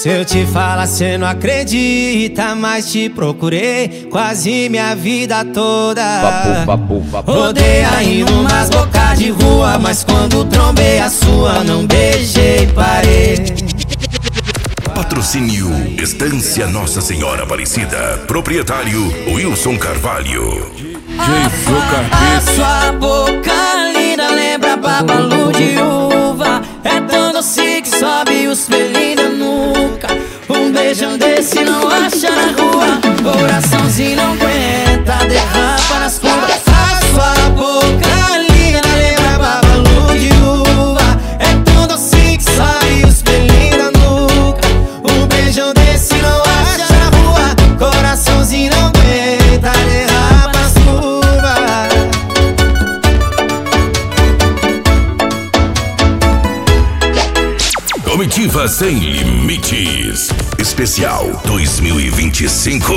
Se eu te falar, cê não acredita, mas te procurei quase minha vida toda. Rodei aí numas bocas de rua, mas quando trombei a sua, não beijei, parei. Patrocínio Estância Nossa Senhora Aparecida. Proprietário Wilson Carvalho. A sua boca linda lembra babalu de uva. É tão doce que sobe os pelinhos da nuca. Um beijão desse não acha na rua. Coraçãozinho não aguenta, derrapa nas curvas. A sua boca linda lembra babalu de uva. É tão doce que sobe os pelinhos da nuca. Um beijão desse não acha na rua. Coraçãozinho não aguenta, derrapa nas curvas. Comitiva Sem Limites Especial 2025.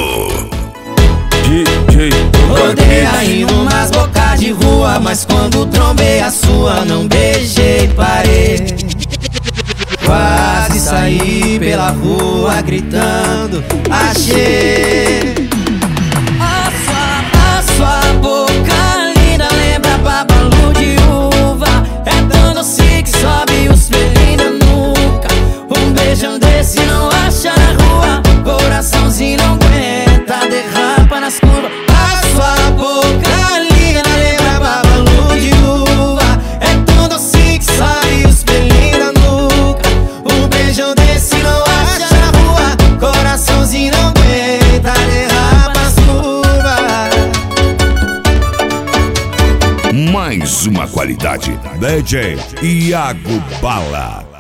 Rodei aí numas bocas de rua, mas quando trombei a sua, não beijei, parei. Quase saí pela rua gritando, achei. A sua boca linda lembra babalu de uva. É tão doce que sobe os pelinhos da nuca. Um beijão desse não acha na rua. Coraçãozinho não aguenta, derrapa nas curvas. A sua boca linda lembra babalu de uva. É tão doce que sobe os pelinhos da nuca. Um beijão desse não acha na rua. Coraçãozinho não aguenta, derrapa nas curvas. Mais uma qualidade. DJ Iago Bala.